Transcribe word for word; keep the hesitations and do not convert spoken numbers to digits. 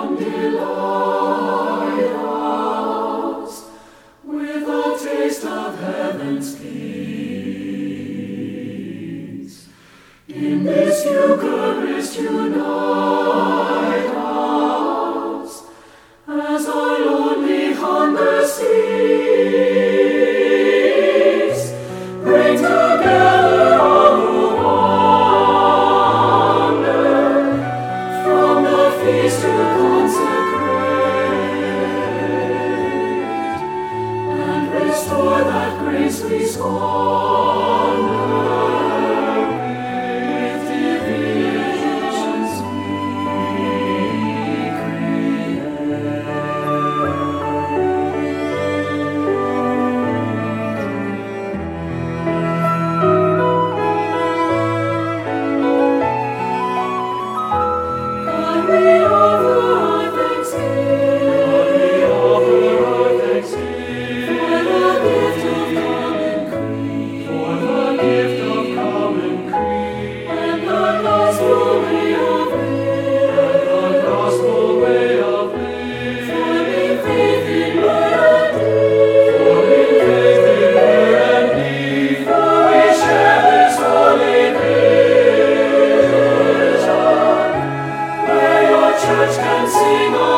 come delight us with a taste of heaven's peace. In this Eucharist unite us, as our lonely hunger cease. Bring together all who wander from the feast to consecrate, and restore that grace we squander. With deviations God, we offer our thanksgiving for the gift of common creed, and the gospel way of living, forming faith in word and deed, for we share this holy vision, where your church can sing